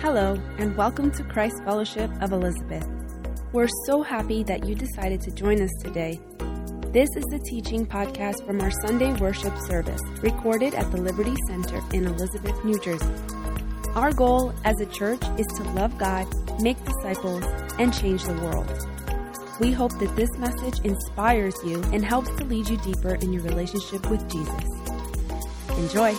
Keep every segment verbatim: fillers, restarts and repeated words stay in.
Hello, and welcome to Christ Fellowship of Elizabeth. We're so happy that you decided to join us today. This is the teaching podcast from our Sunday worship service, recorded at the Liberty Center in Elizabeth, New Jersey. Our goal as a church is to love God, make disciples, and change the world. We hope that this message inspires you and helps to lead you deeper in your relationship with Jesus. Enjoy!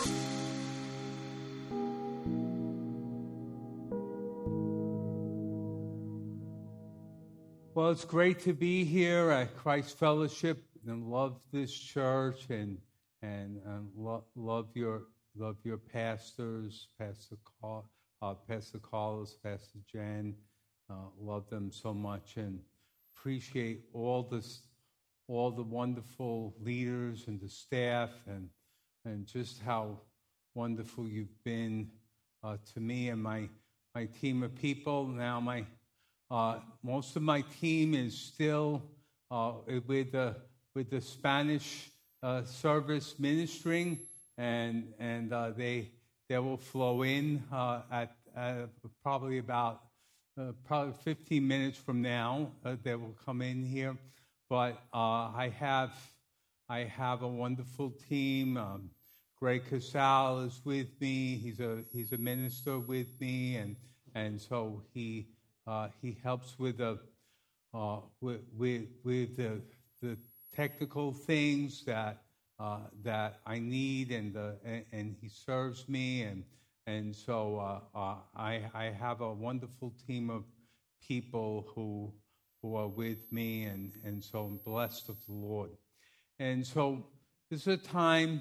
Well, it's great to be here at Christ Fellowship and love this church and and, and lo- love your love your pastors, Pastor Carl, uh, Pastor Carlos, Pastor Jen. Uh, love them so much and appreciate all this, all the wonderful leaders and the staff and and just how wonderful you've been uh, to me and my my team of people. Now my. Uh, most of my team is still uh, with the with the Spanish uh, service ministering, and and uh, they they will flow in uh, at uh, probably about uh, probably fifteen minutes from now. Uh, they will come in here, but uh, I have I have a wonderful team. Um, Greg Casal is with me. He's a he's a minister with me, and and so he. Uh, he helps with the uh, with with, with the, the technical things that uh, that I need, and the and, and he serves me, and and so uh, uh, I I have a wonderful team of people who who are with me, and and so I'm blessed of the Lord, and so this is a time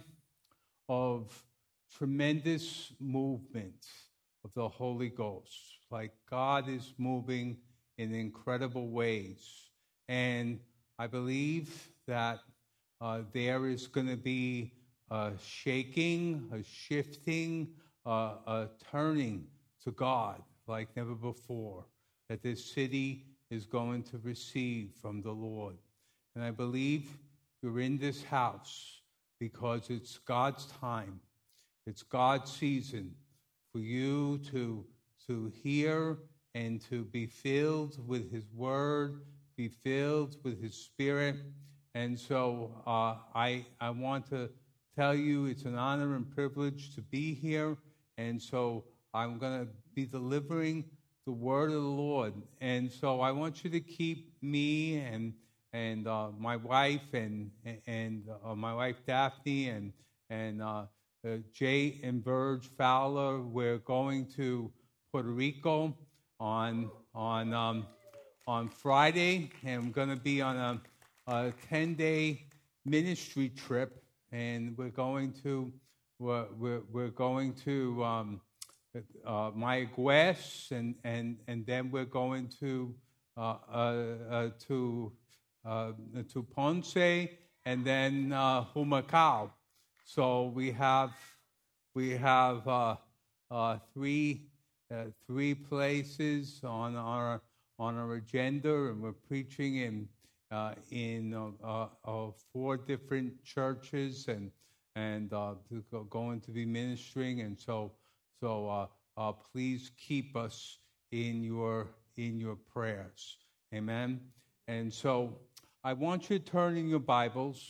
of tremendous movement of the Holy Ghost. Like God is moving in incredible ways. And I believe that uh, there is going to be a shaking, a shifting, uh, a turning to God like never before, that this city is going to receive from the Lord. And I believe you're in this house because it's God's time. It's God's season for you to to hear and to be filled with His Word, be filled with His Spirit. And so uh, I I want to tell you it's an honor and privilege to be here. And so I'm going to be delivering the Word of the Lord. And so I want you to keep me and and uh, my wife and and uh, my wife Daphne and and uh, uh, Jay and Burge Fowler. We're going to Puerto Rico on on um, on Friday, and I'm going to be on a, a ten-day ministry trip, and we're going to we're we're, we're going to um, uh, Mayagüez, and and and then we're going to uh, uh, uh, to uh, to Ponce, and then uh, Humacao. So we have we have uh, uh, three. Uh, three places on our on our agenda, and we're preaching in uh, in uh, uh, four different churches, and and uh, going to be ministering, and so so uh, uh, please keep us in your in your prayers, amen. And so I want you to turn in your Bibles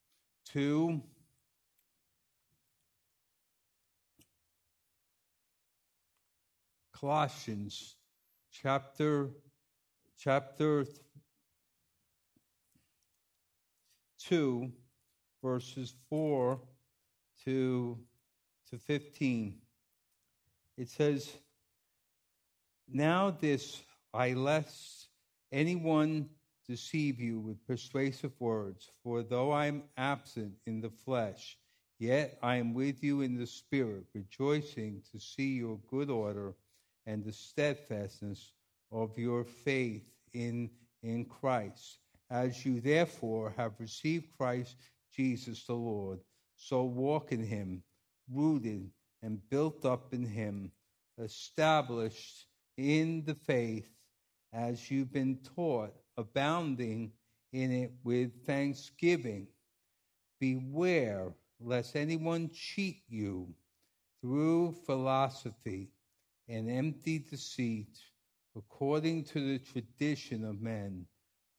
to Colossians chapter chapter two, verses four to to fifteen. It says, "Now this I lest anyone deceive you with persuasive words, for though I am absent in the flesh, yet I am with you in the spirit, rejoicing to see your good order and the steadfastness of your faith in, in Christ. As you therefore have received Christ Jesus the Lord, so walk in him, rooted and built up in him, established in the faith as you've been taught, abounding in it with thanksgiving. Beware lest anyone cheat you through philosophy and empty deceit, according to the tradition of men,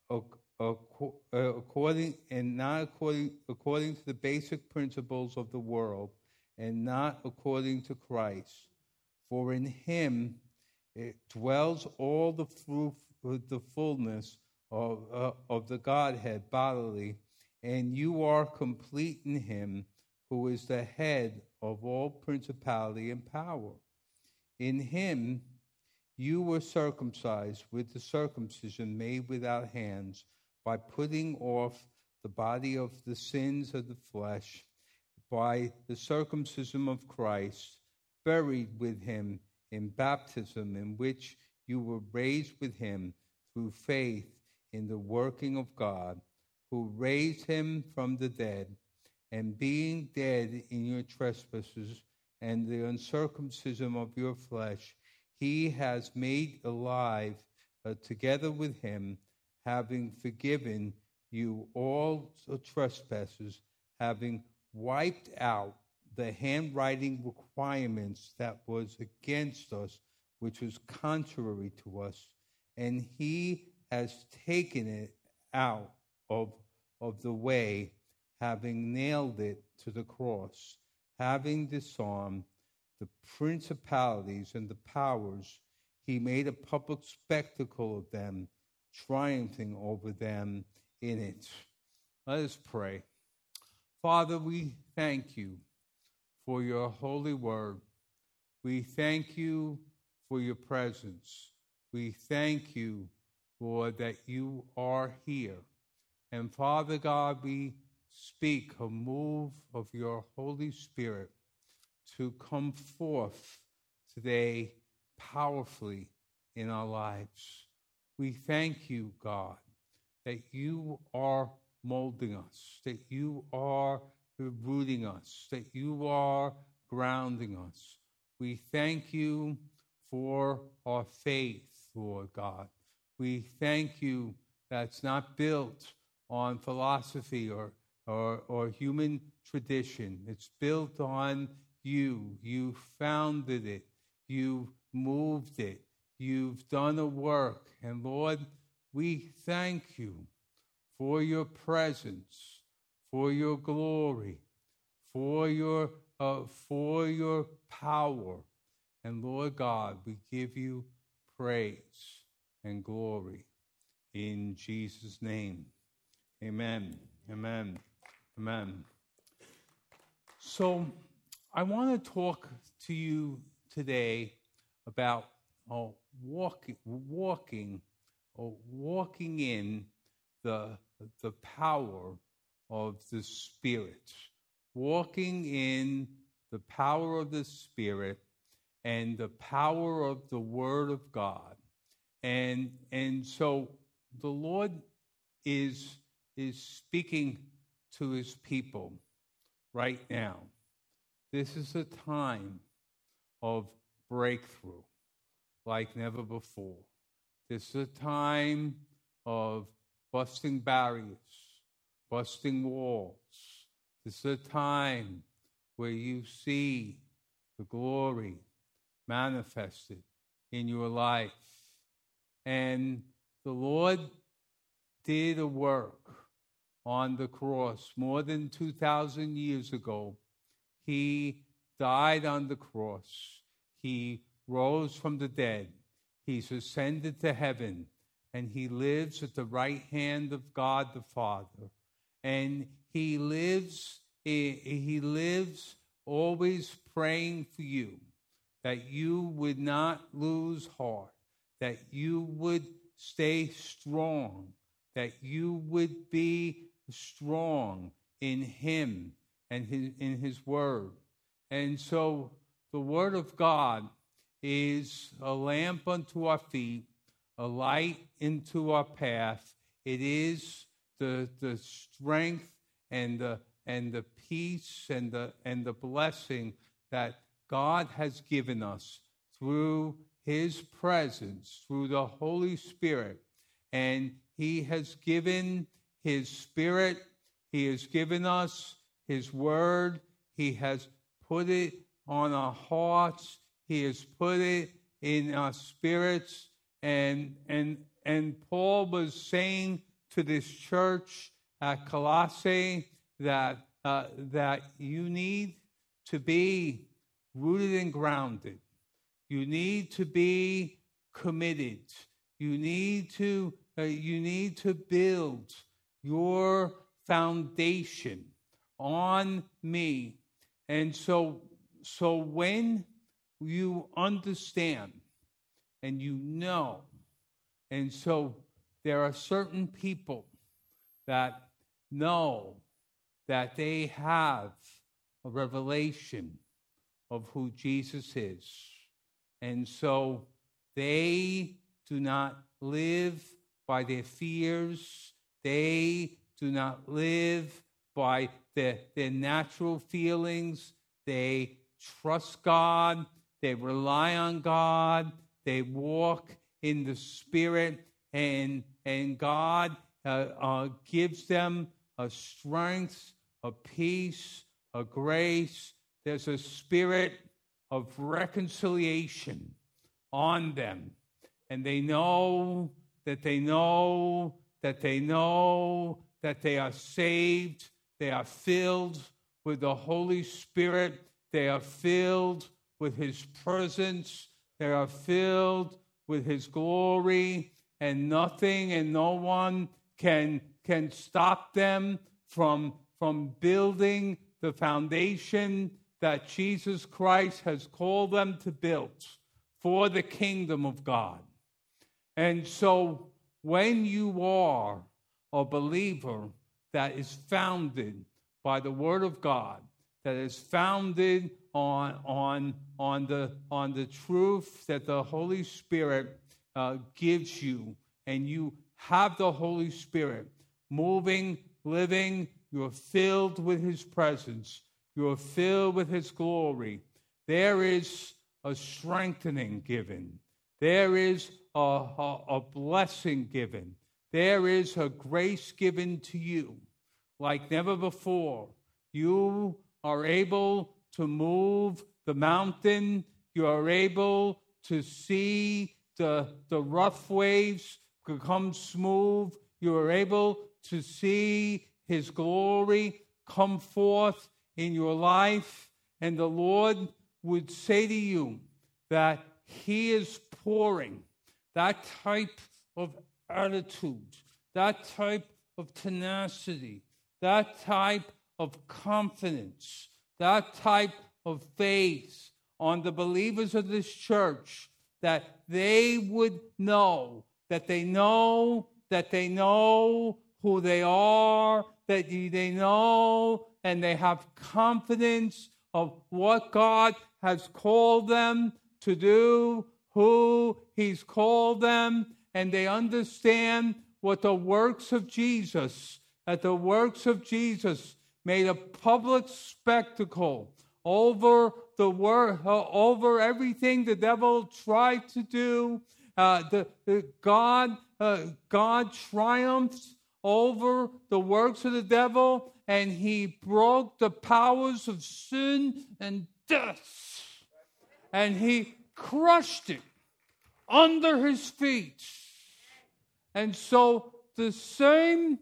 according and not according according to the basic principles of the world, and not according to Christ. For in him it dwells all the fruit, the fullness of uh, of the Godhead bodily, and you are complete in him, who is the head of all principality and power. In him you were circumcised with the circumcision made without hands, by putting off the body of the sins of the flesh, by the circumcision of Christ, buried with him in baptism, in which you were raised with him through faith in the working of God, who raised him from the dead, and being dead in your trespasses and the uncircumcision of your flesh, he has made alive uh, together with him, having forgiven you all trespasses, having wiped out the handwriting requirements that was against us, which was contrary to us, and he has taken it out of, of the way, having nailed it to the cross, having disarmed the principalities and the powers, he made a public spectacle of them, triumphing over them in it. Let us pray. Father, we thank you for your holy word. We thank you for your presence. We thank you, Lord, that you are here. And Father God, we speak a move of your Holy Spirit to come forth today powerfully in our lives. We thank you, God, that you are molding us, that you are rooting us, that you are grounding us. We thank you for our faith, Lord God. We thank you that it's not built on philosophy or, or, or human tradition. It's built on you. You founded it. You moved it. You've done a work. And Lord, we thank you for your presence, for your glory, for your uh, for your power. And Lord God, we give you praise and glory in Jesus' name. Amen. Amen. Amen. So I want to talk to you today about uh, walking, walking, or walking in the the power of the Spirit, walking in the power of the Spirit and the power of the Word of God, and and so the Lord is is speaking to his people right now. This is a time of breakthrough like never before. This is a time of busting barriers, busting walls. This is a time where you see the glory manifested in your life. And the Lord did a work on the cross more than two thousand years ago. He died on the cross. He rose from the dead. He's ascended to heaven, and he lives at the right hand of God the Father. And he lives, he lives always praying for you, that you would not lose heart, that you would stay strong, that you would be strong in him and his, in his word. And so the word of God is a lamp unto our feet, a light into our path. It is the the strength and the and the peace and the and the blessing that God has given us through his presence, through the Holy Spirit. And he has given his Spirit, he has given us his word, he has put it on our hearts, He has put it in our spirits. And, and, and Paul was saying to this church at Colossae that, uh, that you need to be rooted and grounded. You need to be committed. You need to, uh, you need to build your foundation on me. And so, so when you understand and you know, and so there are certain people that know that they have a revelation of who Jesus is. And so they do not live by their fears. They do not live by their, their natural feelings. They trust God. They rely on God. They walk in the Spirit, and, and God uh, uh, gives them a strength, a peace, a grace. There's a spirit of reconciliation on them. And they know that they know that they know that they are saved. They are filled with the Holy Spirit. They are filled with His presence. They are filled with His glory. And nothing and no one can, can stop them from, from building the foundation that Jesus Christ has called them to build for the kingdom of God. And so when you are a believer that is founded by the Word of God, that is founded on, on, on, the, on the truth that the Holy Spirit uh, gives you, and you have the Holy Spirit moving, living, you're filled with His presence, you're filled with His glory, there is a strengthening given. There is a, a, a blessing given. There is a grace given to you like never before. You are able to move the mountain. You are able to see the, the rough waves become smooth. You are able to see His glory come forth in your life. And the Lord would say to you that He is pouring that type of attitude, that type of tenacity, that type of confidence, that type of faith on the believers of this church, that they would know, that they know, that they know who they are, that they know, and they have confidence of what God has called them to do, who He's called them, and they understand what the works of Jesus, that the works of Jesus made a public spectacle over the work, uh, over everything the devil tried to do. Uh, the, the God, uh, God triumphed over the works of the devil, and He broke the powers of sin and death, and He crushed it under His feet. And so the same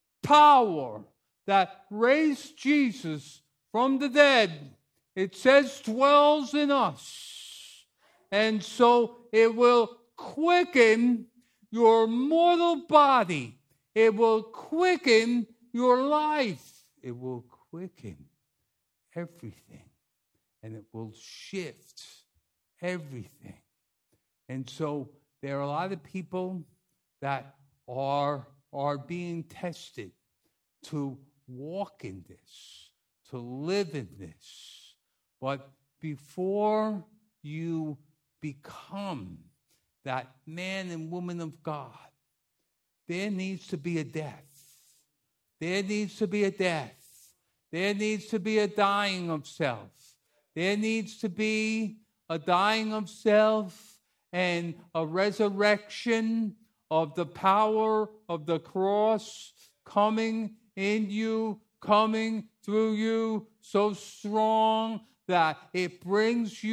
power that raised Jesus from the dead, it says, dwells in us. And so it will quicken your mortal body. It will quicken your life. It will quicken everything. And it will shift everything. And so there are a lot of people that are, are being tested to walk in this, to live in this. But before you become that man and woman of God, there needs to be a death. There needs to be a death. There needs to be a dying of self. There needs to be a dying of self and a resurrection of the power of the cross coming in you, coming through you, so strong that it brings you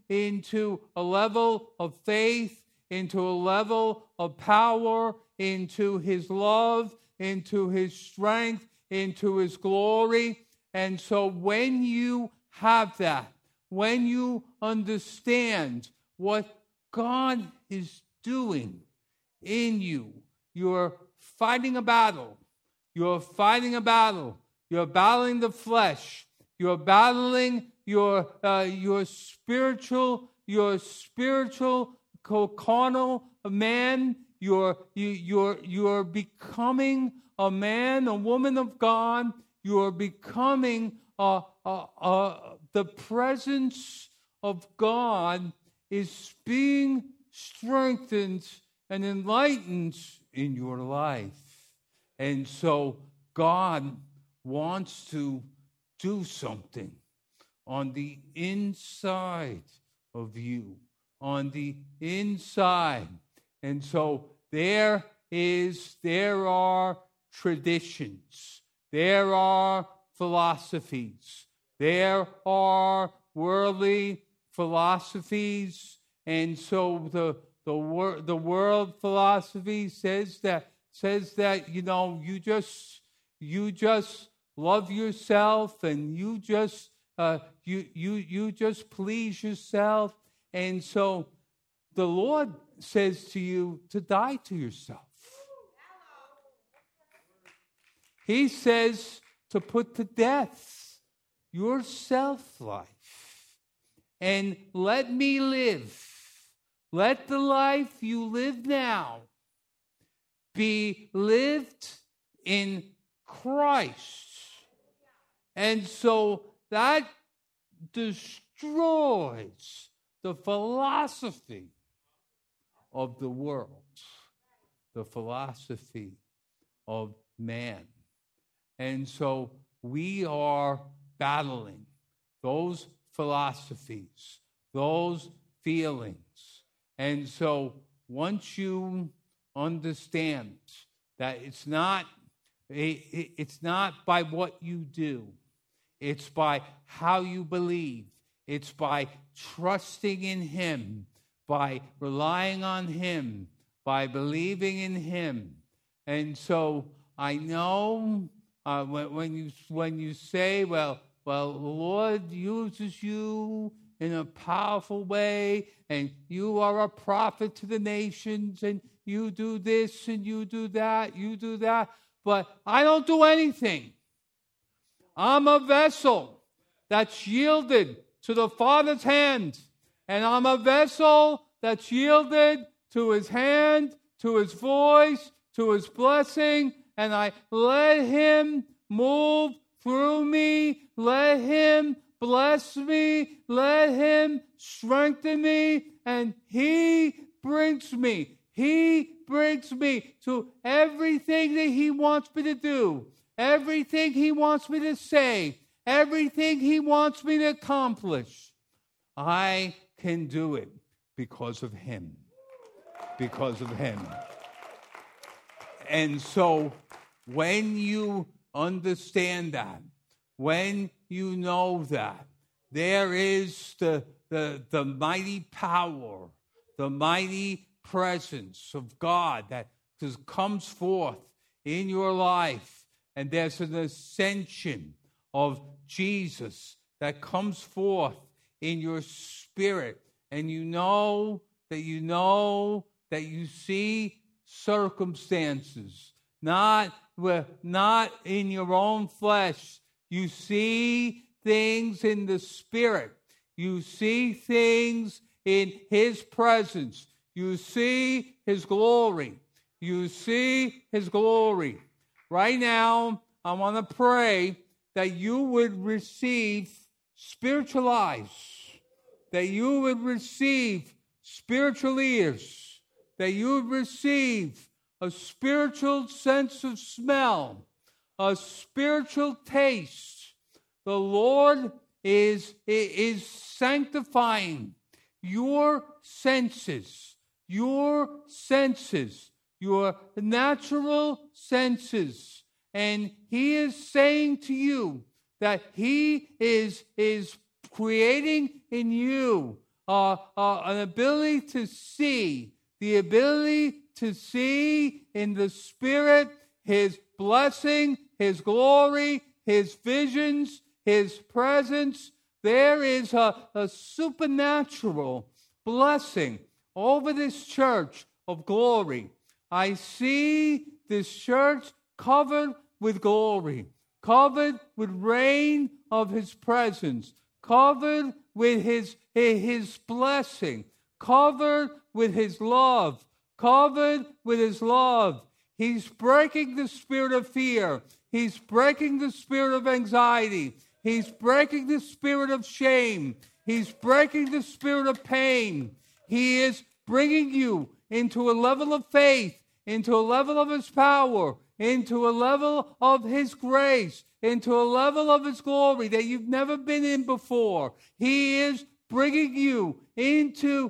into a level of faith, into a level of power, into his love, into his strength, into his glory. And so when you have that, when you understand what God is doing in you, you're fighting a battle. You're fighting a battle. You're battling the flesh. You're battling your uh, your spiritual, your spiritual carnal man. You're you, you're you're becoming a man, a woman of God. You're becoming uh, uh, uh, the presence of God is being strengthened and enlightened in your life. And so God wants to do something on the inside of you, on the inside. And so there is, there are traditions, there are philosophies, there are worldly philosophies, and so the the wor- the world philosophy says that says that you know you just you just love yourself and you just uh, you you you just please yourself, and so the Lord says to you to die to yourself. He says to put to death your self-life and let me live. Let the life you live now be lived in Christ. And so that destroys the philosophy of the world, the philosophy of man. And so we are battling those philosophies, those feelings. And so once you understand that it's not it's not by what you do, it's by how you believe, it's by trusting in him, by relying on him, by believing in him. And so I know uh, when, when you when you say, well, well, the Lord uses you in a powerful way, and you are a prophet to the nations, and you do this, and you do that, you do that, but I don't do anything. I'm a vessel that's yielded to the Father's hand, and I'm a vessel that's yielded to his hand, to his voice, to his blessing, and I let him move through me, let him bless me, let him strengthen me, and he brings me, he brings me to everything that he wants me to do, everything he wants me to say, everything he wants me to accomplish. I can do it because of him, because of him. And so when you understand that, when you know that, there is the, the, the mighty power, the mighty presence of God that just comes forth in your life, and there's an ascension of Jesus that comes forth in your spirit, and you know that you know that you see circumstances, not, not in your own flesh. You see things in the Spirit. You see things in his presence. You see his glory. You see his glory. Right now, I want to pray that you would receive spiritual eyes, that you would receive spiritual ears, that you would receive a spiritual sense of smell, a spiritual taste. The Lord is, is sanctifying your senses, your senses, your natural senses. And he is saying to you that he is, is creating in you uh, uh, an ability to see, the ability to see in the Spirit His blessing, His glory, His visions, His presence. There is a, a supernatural blessing over this church of glory. I see this church covered with glory, covered with rain of His presence, covered with His, His blessing, covered with His love, covered with His love. He's breaking the spirit of fear. He's breaking the spirit of anxiety. He's breaking the spirit of shame. He's breaking the spirit of pain. He is bringing you into a level of faith, into a level of His power, into a level of His grace, into a level of His glory that you've never been in before. He is bringing you into,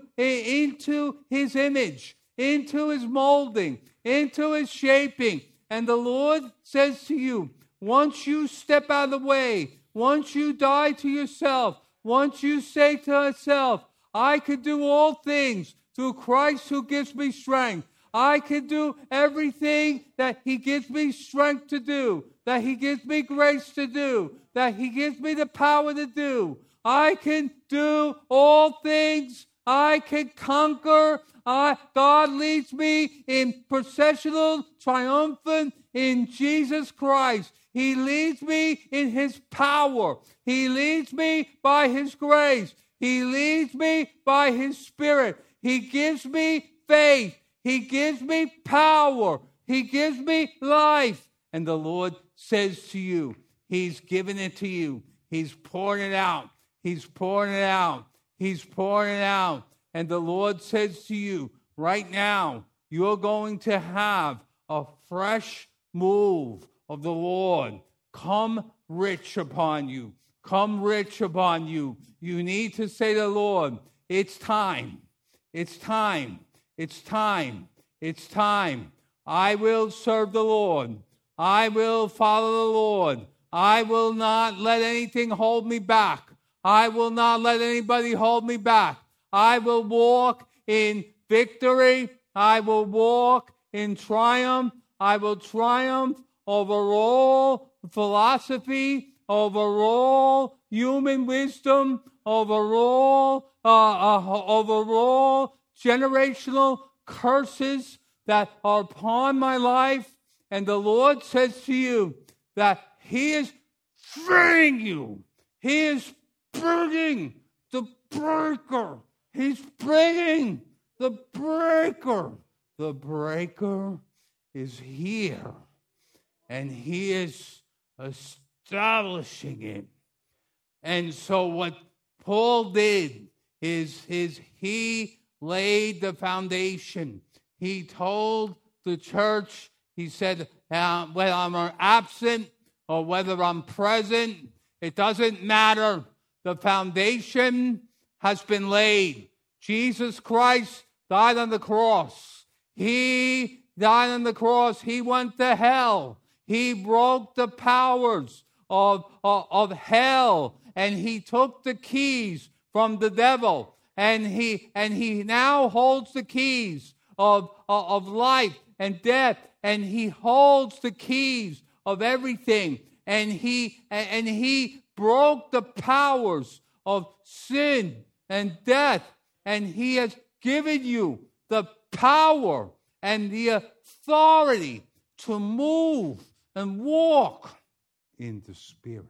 into His image, into His molding, into His shaping. And the Lord says to you, once you step out of the way, once you die to yourself, once you say to yourself, I can do all things through Christ who gives me strength. I can do everything that He gives me strength to do, that He gives me grace to do, that He gives me the power to do. I can do all things. I can conquer. I, God leads me in processional, triumphant in Jesus Christ. He leads me in His power. He leads me by His grace. He leads me by His Spirit. He gives me faith. He gives me power. He gives me life. And the Lord says to you, He's given it to you. He's pouring it out. He's pouring it out. He's pouring it out. And the Lord says to you, right now, you're going to have a fresh move of the Lord come rich upon you. Come rich upon you. You need to say to the Lord, it's time. It's time. It's time. It's time. I will serve the Lord. I will follow the Lord. I will not let anything hold me back. I will not let anybody hold me back. I will walk in victory. I will walk in triumph. I will triumph over all philosophy, over all human wisdom, over all, uh, uh, over all generational curses that are upon my life. And the Lord says to you that He is freeing you. He is bringing the breaker. He's bringing the breaker. The breaker is here. And He is establishing it. And so what Paul did is, is he laid the foundation. He told the church, he said, uh, whether I'm absent or whether I'm present, it doesn't matter. The foundation has been laid. Jesus Christ died on the cross. He died on the cross. He went to hell. He broke the powers of, of, of hell, and He took the keys from the devil, and he and he now holds the keys of, of, of life and death, and He holds the keys of everything, and he and he broke the powers of sin and death, and He has given you the power and the authority to move and walk in the Spirit.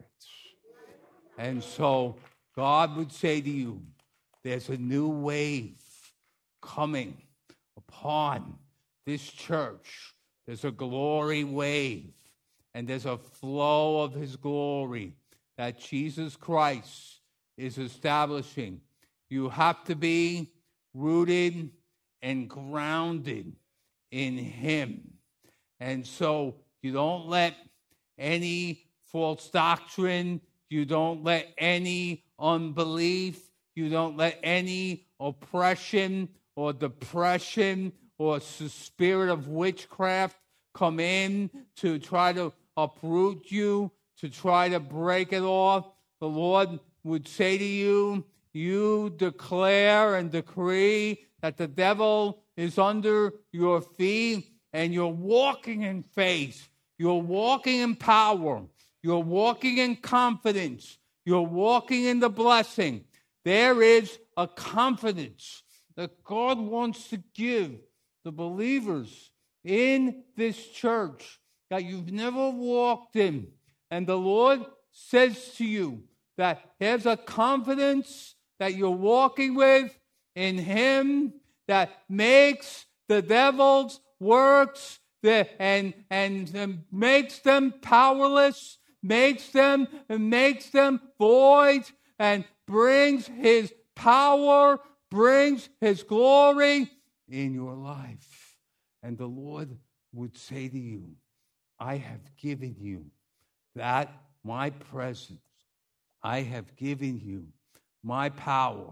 And so God would say to you, there's a new wave coming upon this church. There's a glory wave, and there's a flow of His glory that Jesus Christ is establishing. You have to be rooted and grounded in Him. And so you don't let any false doctrine, you don't let any unbelief, you don't let any oppression or depression or spirit of witchcraft come in to try to uproot you, to try to break it off. The Lord would say to you, you declare and decree that the devil is under your feet and you're walking in faith. You're walking in power. You're walking in confidence. You're walking in the blessing. There is a confidence that God wants to give the believers in this church that you've never walked in. And the Lord says to you that there's a confidence that you're walking with in Him that makes the devil's works the, and, and and makes them powerless, makes them makes them void, and brings His power, brings His glory in your life. And the Lord would say to you, I have given you that my presence. I have given you my power.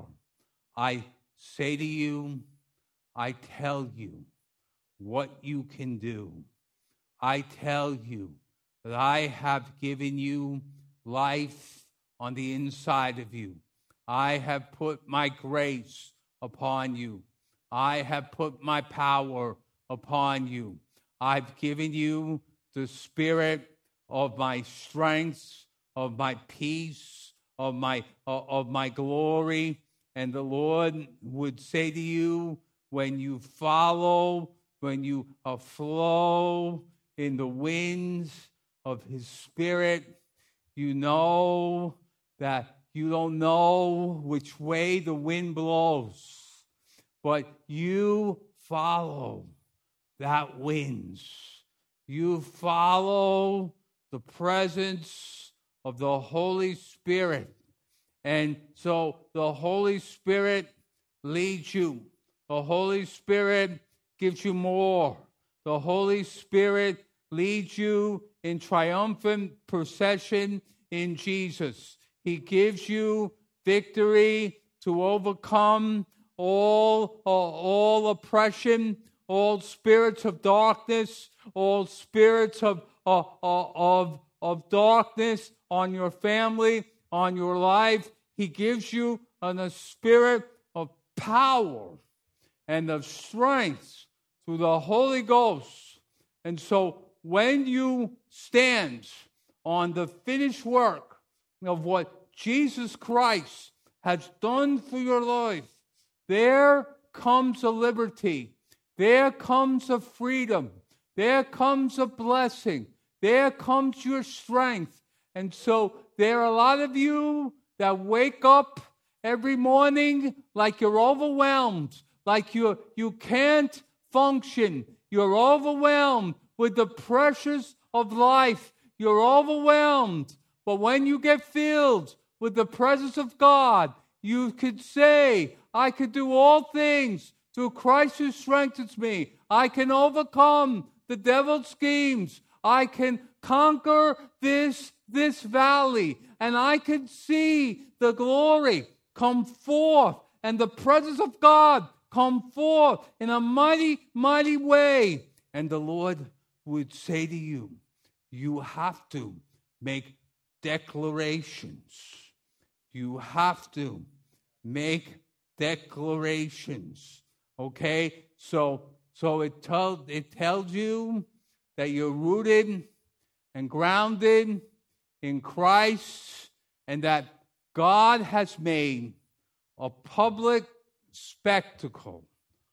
I say to you, I tell you what you can do. I tell you that I have given you life on the inside of you. I have put my grace upon you. I have put my power upon you. I've given you the spirit of my strength, of my peace, of my of my glory. And the Lord would say to you, when you follow, when you uh, flow in the winds of His Spirit, you know that you don't know which way the wind blows, but you follow that wind. You follow the presence of the Holy Spirit. And so the Holy Spirit leads you. The Holy Spirit gives you more. The Holy Spirit leads you in triumphant procession in Jesus. He gives you victory to overcome all, uh, all oppression, all spirits of darkness, all spirits of, uh, uh, of, of darkness on your family, on your life. He gives you a spirit of power and of strength through the Holy Ghost. And so when you stand on the finished work of what Jesus Christ has done for your life, there comes a liberty. There comes a freedom. There comes a blessing. There comes your strength. And so there are a lot of you that wake up every morning like you're overwhelmed, like you you can't function. You're overwhelmed with the pressures of life. You're overwhelmed. But when you get filled with the presence of God, you could say, I could do all things through Christ who strengthens me. I can overcome the devil's schemes. I can conquer this, this valley. And I can see the glory come forth and the presence of God come forth in a mighty, mighty way. And the Lord would say to you, you have to make declarations. You have to make declarations. Okay? So, so it, tell, it tells you that you're rooted and grounded in Christ, and that God has made a public spectacle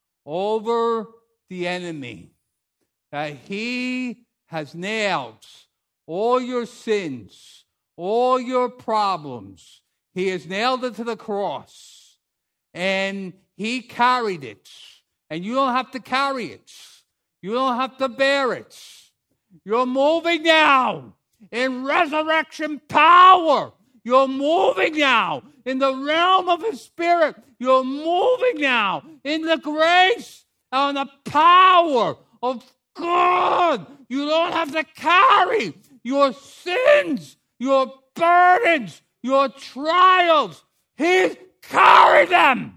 over the enemy, that He has nailed all your sins, all your problems. He has nailed it to the cross, and He carried it, and you don't have to carry it. You don't have to bear it. You're moving now in resurrection power. You're moving now in the realm of His Spirit. You're moving now in the grace and the power of God. You don't have to carry your sins, your burdens, your trials. He's carried them.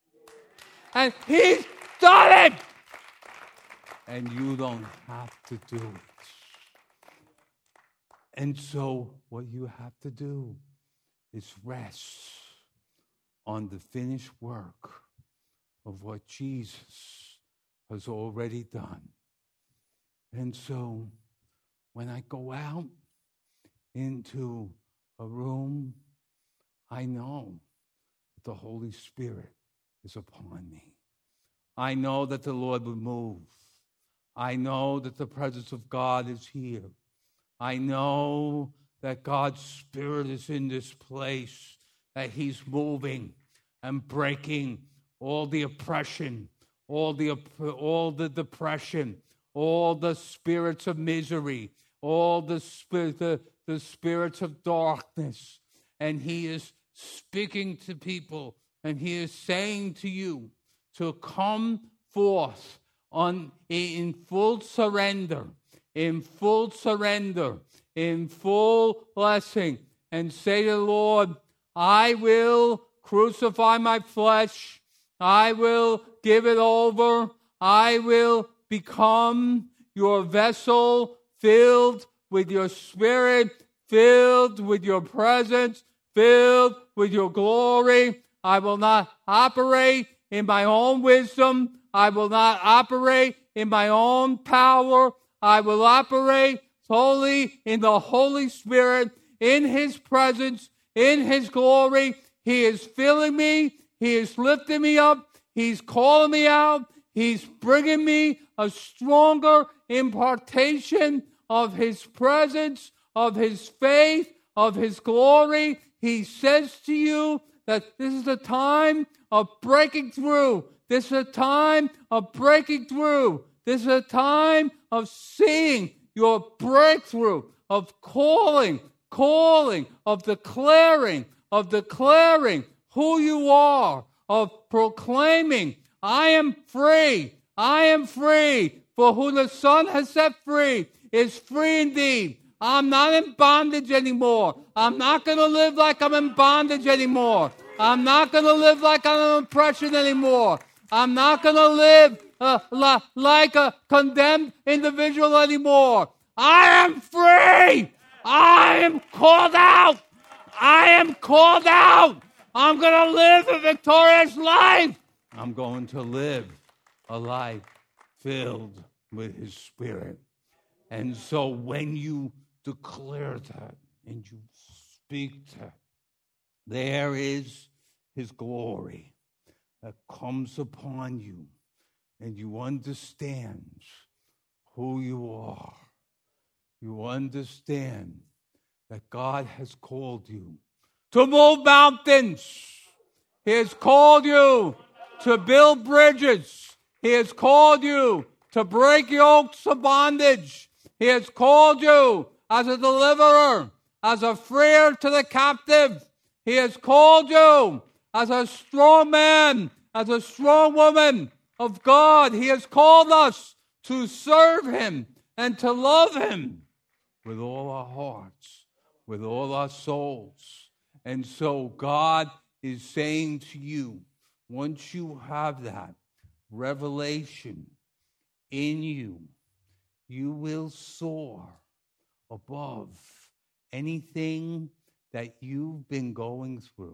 And He's done it. And you don't have to do it. And so what you have to do is rest on the finished work of what Jesus has already done. And so when I go out into a room, I know that the Holy Spirit is upon me. I know that the Lord will move. I know that the presence of God is here. I know that God's Spirit is in this place, that He's moving and breaking all the oppression, all the all the depression, all the spirits of misery, all the spirit, the, the spirits of darkness. And He is speaking to people, and He is saying to you to come forth on in full surrender, in full surrender, in full blessing, and say to the Lord, I will crucify my flesh. I will give it over. I will become your vessel filled with your Spirit, filled with your presence, filled with your glory. I will not operate in my own wisdom. I will not operate in my own power. I will operate solely in the Holy Spirit, in His presence, in His glory. He is filling me. He is lifting me up. He's calling me out. He's bringing me a stronger impartation of His presence, of His faith, of His glory. He says to you that this is a time of breaking through. This is a time of breaking through. This is a time of seeing your breakthrough, of calling, calling, of declaring, of declaring who you are, of proclaiming, I am free, I am free, for who the Son has set free is free indeed. I'm not in bondage anymore. I'm not going to live like I'm in bondage anymore. I'm not going to live like I'm in oppression anymore. I'm not going to live uh, la- like a condemned individual anymore. I am free. I am called out. I am called out. I'm going to live a victorious life. I'm going to live a life filled with His Spirit. And so when you declare that and you speak that, there is His glory that comes upon you, and you understand who you are. You understand that God has called you to move mountains. He has called you to build bridges. He has called you to break yokes of bondage. He has called you as a deliverer, as a freer to the captive. He has called you as a strong man, as a strong woman of God. He has called us to serve Him and to love Him with all our hearts, with all our souls. And so God is saying to you, once you have that revelation in you, you will soar above anything that you've been going through.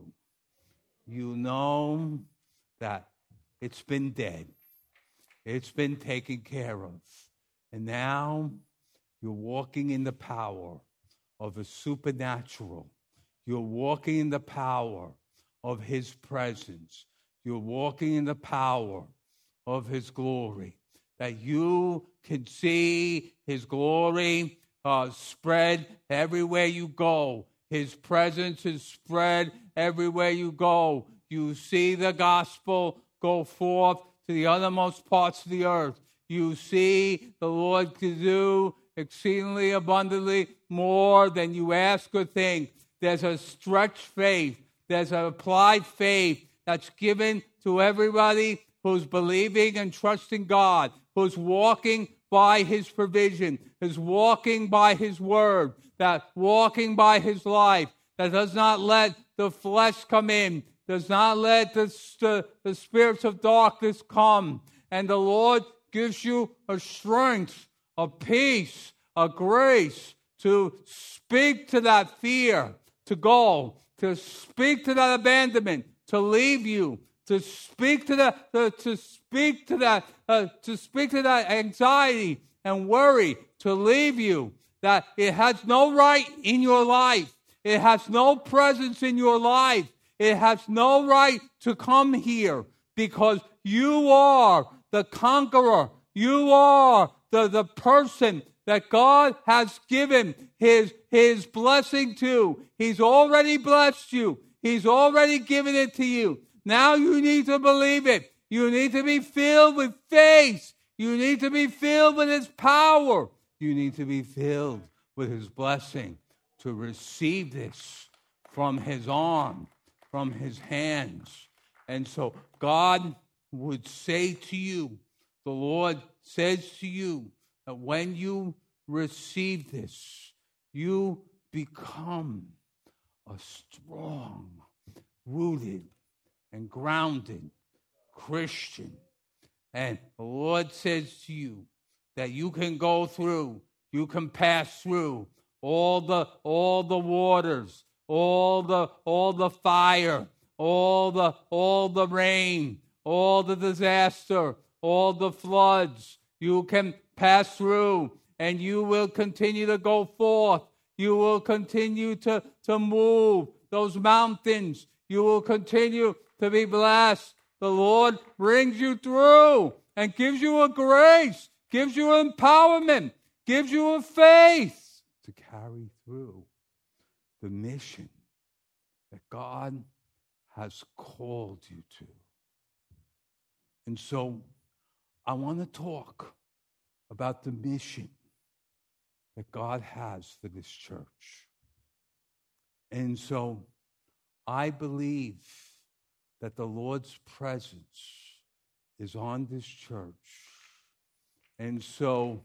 You know that it's been dead. It's been taken care of. And now you're walking in the power of the supernatural. You're walking in the power of His presence. You're walking in the power of His glory. That you can see His glory uh, spread everywhere you go. His presence is spread everywhere you go. You see the gospel go forth to the uttermost parts of the earth. You see the Lord to do exceedingly abundantly more than you ask or think. There's a stretched faith. There's an applied faith that's given to everybody who's believing and trusting God, who's walking by His provision, who's walking by His word, that walking by His life, that does not let the flesh come in, does not let the, the, the spirits of darkness come. And the Lord gives you a strength, a peace, a grace to speak to that fear, to go, to speak to that abandonment, to leave you, to speak to that, to, to speak to that, uh, to speak to that anxiety and worry, to leave you, that it has no right in your life. It has no presence in your life. It has no right to come here because you are the conqueror. You are the, the person that God has given his, his blessing to. He's already blessed you. He's already given it to you. Now you need to believe it. You need to be filled with faith. You need to be filled with his power. You need to be filled with his blessing to receive this from his arm, from his hands. And so God would say to you, the Lord says to you, that when you receive this, you become a strong, rooted, and grounded Christian. And the Lord says to you that you can go through, you can pass through all the all the waters, all the all the fire, all the all the rain, all the disaster, all the floods. You can pass through, and you will continue to go forth. You will continue to, to move those mountains. You will continue to be blessed. The Lord brings you through and gives you a grace, gives you empowerment, gives you a faith to carry through the mission that God has called you to. And so I want to talk about the mission that God has for this church. And so I believe that the Lord's presence is on this church. And so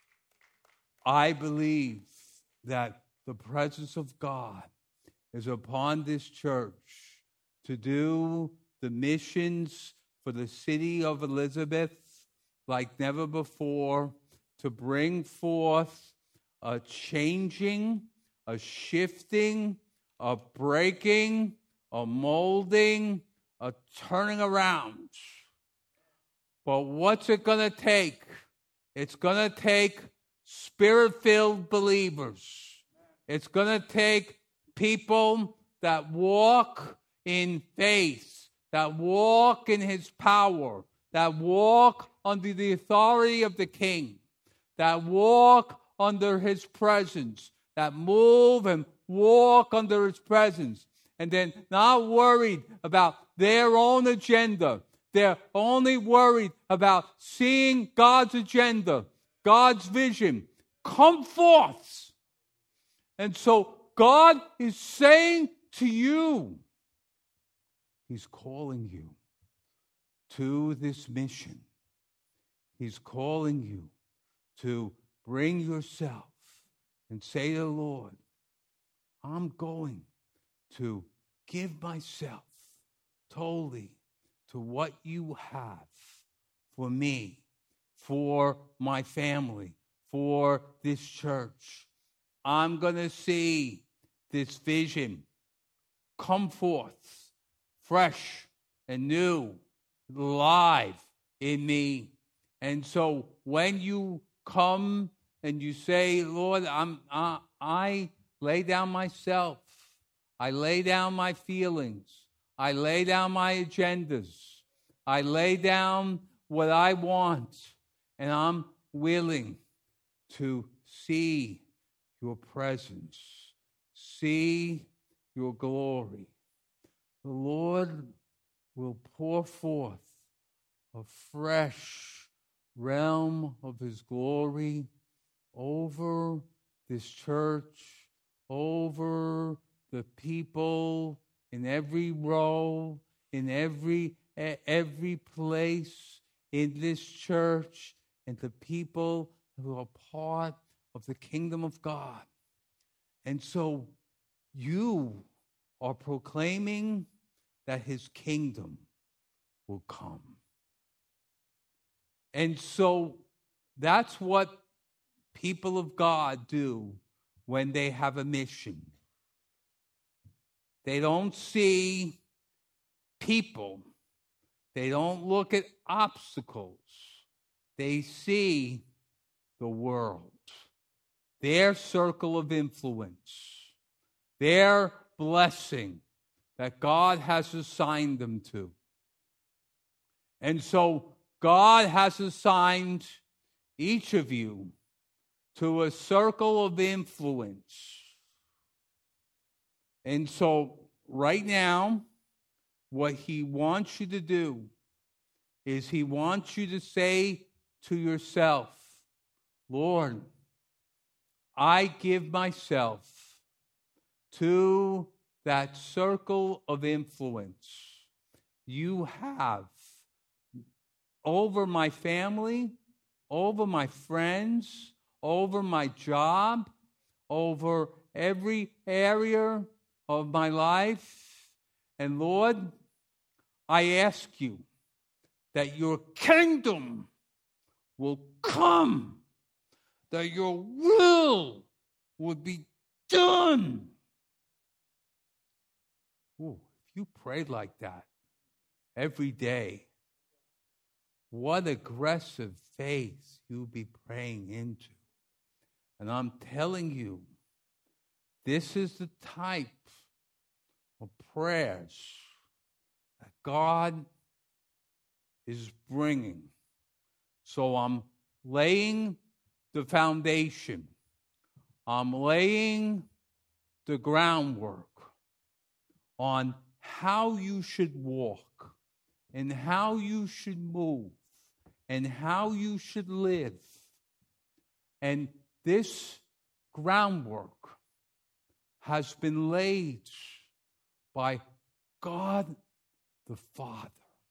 I believe that the presence of God is upon this church to do the missions for the city of Elizabeth like never before, to bring forth a changing, a shifting, a breaking, a molding, a turning around. But what's it going to take? It's going to take Spirit-filled believers. It's going to take people that walk in faith, that walk in his power, that walk under the authority of the King, that walk under his presence, that move and walk under his presence, and then not worried about their own agenda. They're only worried about seeing God's agenda, God's vision come forth. And so God is saying to you, he's calling you to this mission. He's calling you to bring yourself and say to the Lord, I'm going to give myself totally to what you have for me, for my family, for this church. I'm going to see this vision come forth fresh and new, live in me. And so when you come and you say, Lord, I'm, uh, I lay down myself. I lay down my feelings. I lay down my agendas. I lay down what I want. And I'm willing to see your presence, see your glory. The Lord will pour forth a fresh realm of his glory over this church, over the people in every row, in every every place in this church, and the people who are part of the kingdom of God. And so you are proclaiming that his kingdom will come. And so that's what people of God do when they have a mission. They don't see people, they don't look at obstacles. They see the world, their circle of influence, their blessing that God has assigned them to. And so God has assigned each of you to a circle of influence. And so right now, what he wants you to do is he wants you to say to yourself, Lord, I give myself to that circle of influence you have over my family, over my friends, over my job, over every area of my life. And Lord, I ask you that your kingdom will come, that your will would be done. Ooh, if you prayed like that every day, what aggressive faith you'll be praying into. And I'm telling you, this is the type of prayers that God is bringing. So I'm laying the foundation. I'm laying the groundwork on how you should walk and how you should move and how you should live. And this groundwork has been laid by God the Father.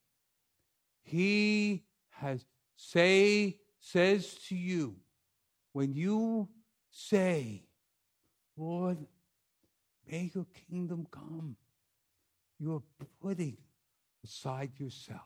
He has say says to you, when you say, Lord, may your kingdom come, you are putting aside yourself.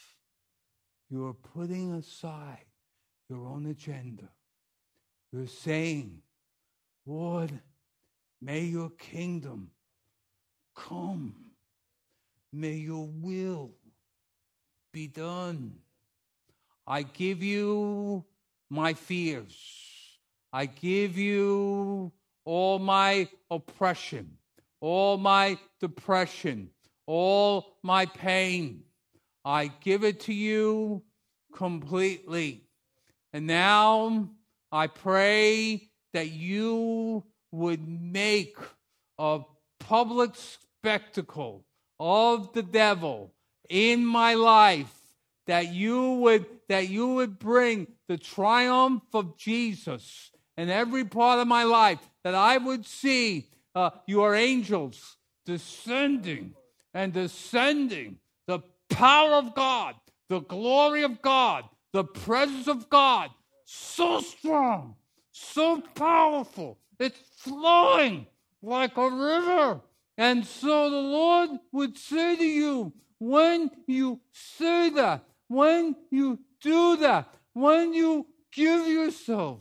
You are putting aside your own agenda. You're saying, Lord, may your kingdom come. May your will be done. I give you my fears. I give you all my oppression, all my depression, all my pain. I give it to you completely. And now I pray that you would make a public spectacle of the devil in my life, that you would that you would bring the triumph of Jesus in every part of my life, that I would see uh, your angels descending and descending, the power of God, the glory of God, the presence of God, so strong, so powerful, it's flowing like a river. And so the Lord would say to you, when you say that, when you do that, when you give yourself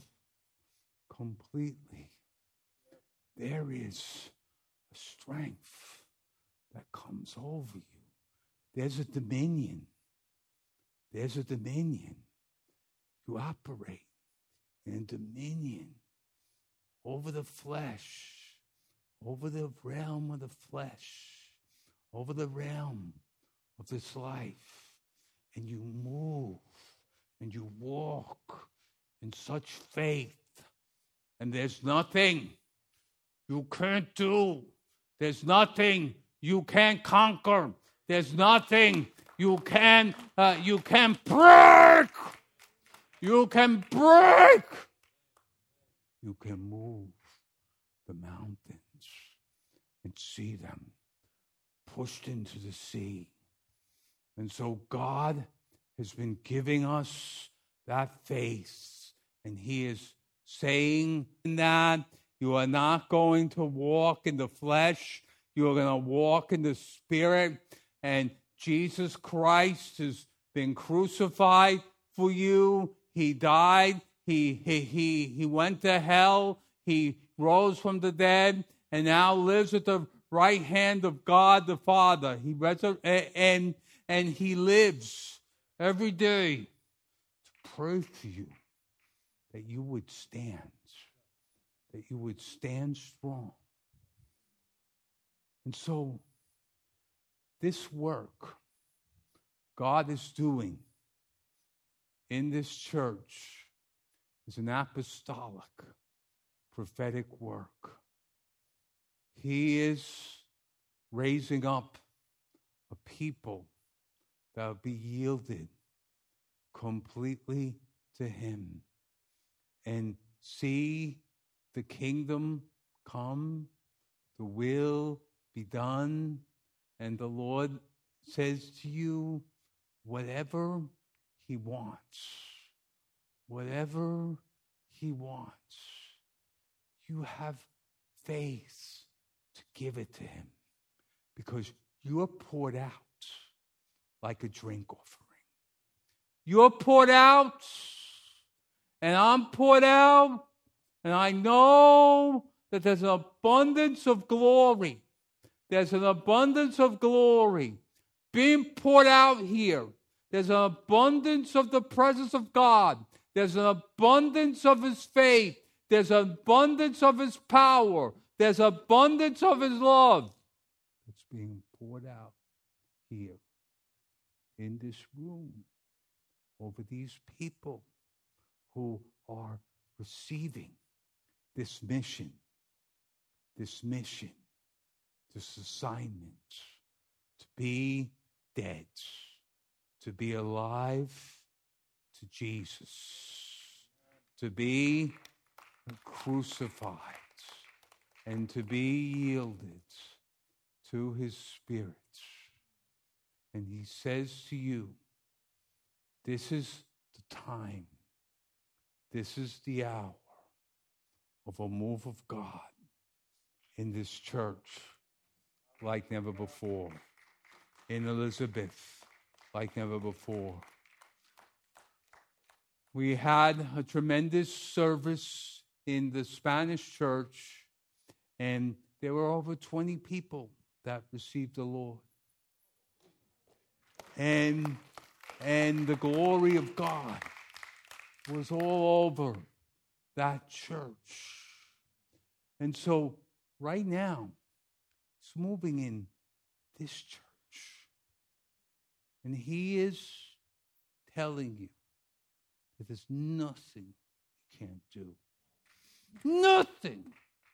completely, there is a strength that comes over you. There's a dominion. There's a dominion. You operate in a dominion over the flesh, over the realm of the flesh, over the realm of this life. And you move and you walk in such faith. And there's nothing you can't do. There's nothing you can't conquer. There's nothing you can uh, you can break. You can break. You can move the mountains and see them pushed into the sea. And so God has been giving us that faith. And he is saying that you are not going to walk in the flesh. You are going to walk in the Spirit. And Jesus Christ has been crucified for you. He died. He, he, he, he went to hell. He rose from the dead and now lives at the right hand of God the Father. He resur- and, and he lives every day to pray for you that you would stand, that you would stand strong. And so this work God is doing in this church is an apostolic, prophetic work. He is raising up a people that will be yielded completely to him and see the kingdom come, the will be done, and the Lord says to you, whatever he wants, whatever he wants, you have faith to give it to him because you're poured out like a drink offering. You're poured out, and I'm poured out, and I know that there's an abundance of glory. There's an abundance of glory being poured out here. There's an abundance of the presence of God. There's an abundance of his faith. There's an abundance of his power. There's abundance of his love that's being poured out here in this room over these people who are receiving this mission, this mission, this assignment to be dead, to be alive to Jesus, to be crucified, and to be yielded to his Spirit. And he says to you, this is the time, this is the hour of a move of God in this church like never before, in Elizabeth like never before. We had a tremendous service in the Spanish church, and there were over twenty people that received the Lord. And, and the glory of God was all over that church. And so right now, it's moving in this church. And he is telling you that there's nothing he can't do. Nothing.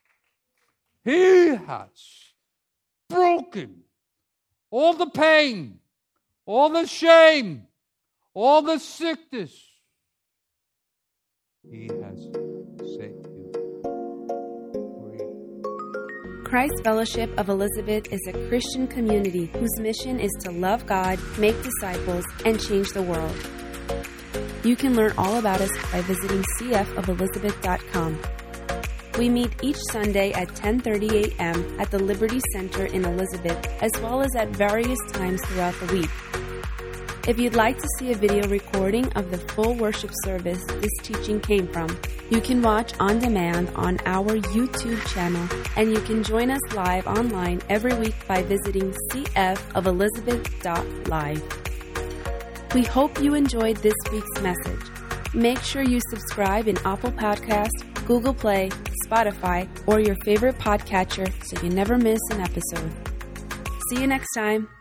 He has broken all the pain, all the shame, all the sickness. He has set you free. Christ Fellowship of Elizabeth is a Christian community whose mission is to love God, make disciples, and change the world. You can learn all about us by visiting c f of elizabeth dot com. We meet each Sunday at ten thirty a.m. at the Liberty Center in Elizabeth, as well as at various times throughout the week. If you'd like to see a video recording of the full worship service this teaching came from, you can watch on demand on our YouTube channel, and you can join us live online every week by visiting c f of elizabeth dot live. We hope you enjoyed this week's message. Make sure you subscribe in Apple Podcasts, Google Play, Spotify, or your favorite podcatcher so you never miss an episode. See you next time.